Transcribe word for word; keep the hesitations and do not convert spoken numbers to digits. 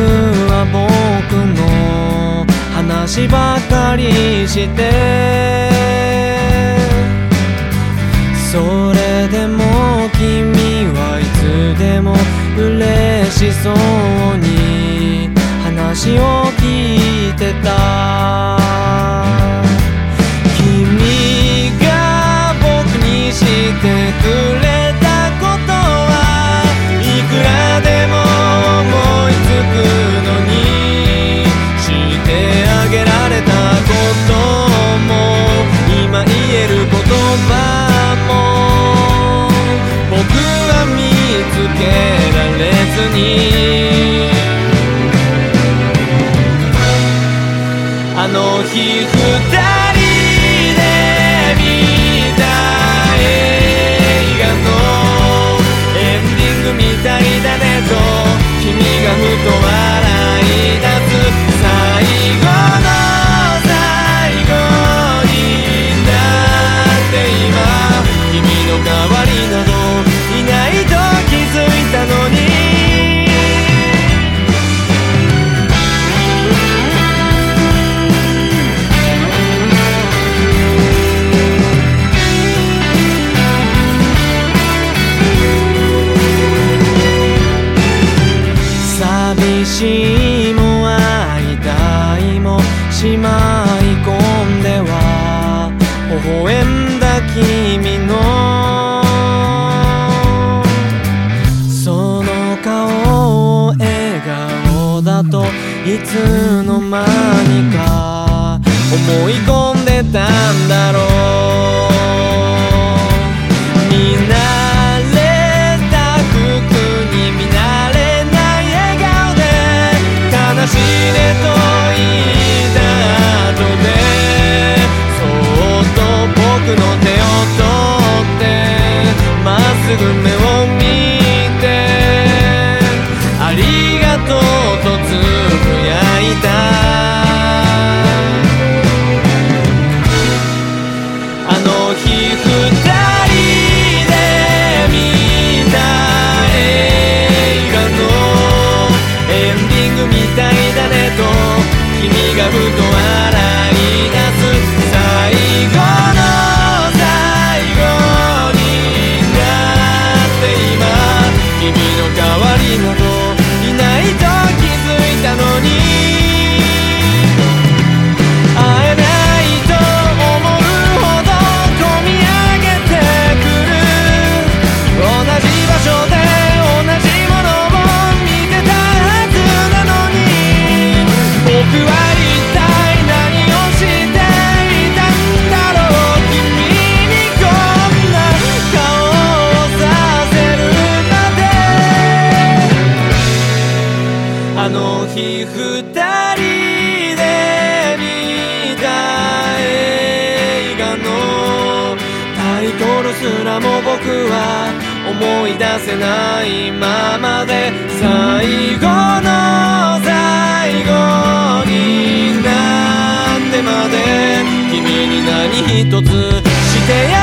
は僕の話ばかりして、それでも君はいつでも嬉しそうに話を聞いてた。君が僕にしてくれたことはいくらでも思いつくのに、してあげられたことも今言える言葉も僕は見つけられずに、あの日二人で見た映画のエンディングみたいだねと君がふと笑い出す。最後の最後になって今君の代わりなどいないと気づいたのに、寂しいも会いたいもしまい込んでは微笑んだ君のその顔を笑顔だといつの間にか思い込んでたんだろう。見慣れた服に見慣れない笑顔で悲しいねと言った後でそっと僕の手を取ってまっすぐ目を見てありがとうとつぶやいた。あの日二人で見た映画のエンディングみたいだねと君がふと笑い出す。最後の最後になって今君の代わりなどいないと気づいたのに、会えないと思うほど込み上げてくる。同じ場所で同じものを見てたはずなのに、僕は一体何をしていたんだろう。君にこんな顔をさせるまで。あの日二人で見た映画のタイトルすらも僕は思い出せないままで、最後の最後になってまで君に何一つしてや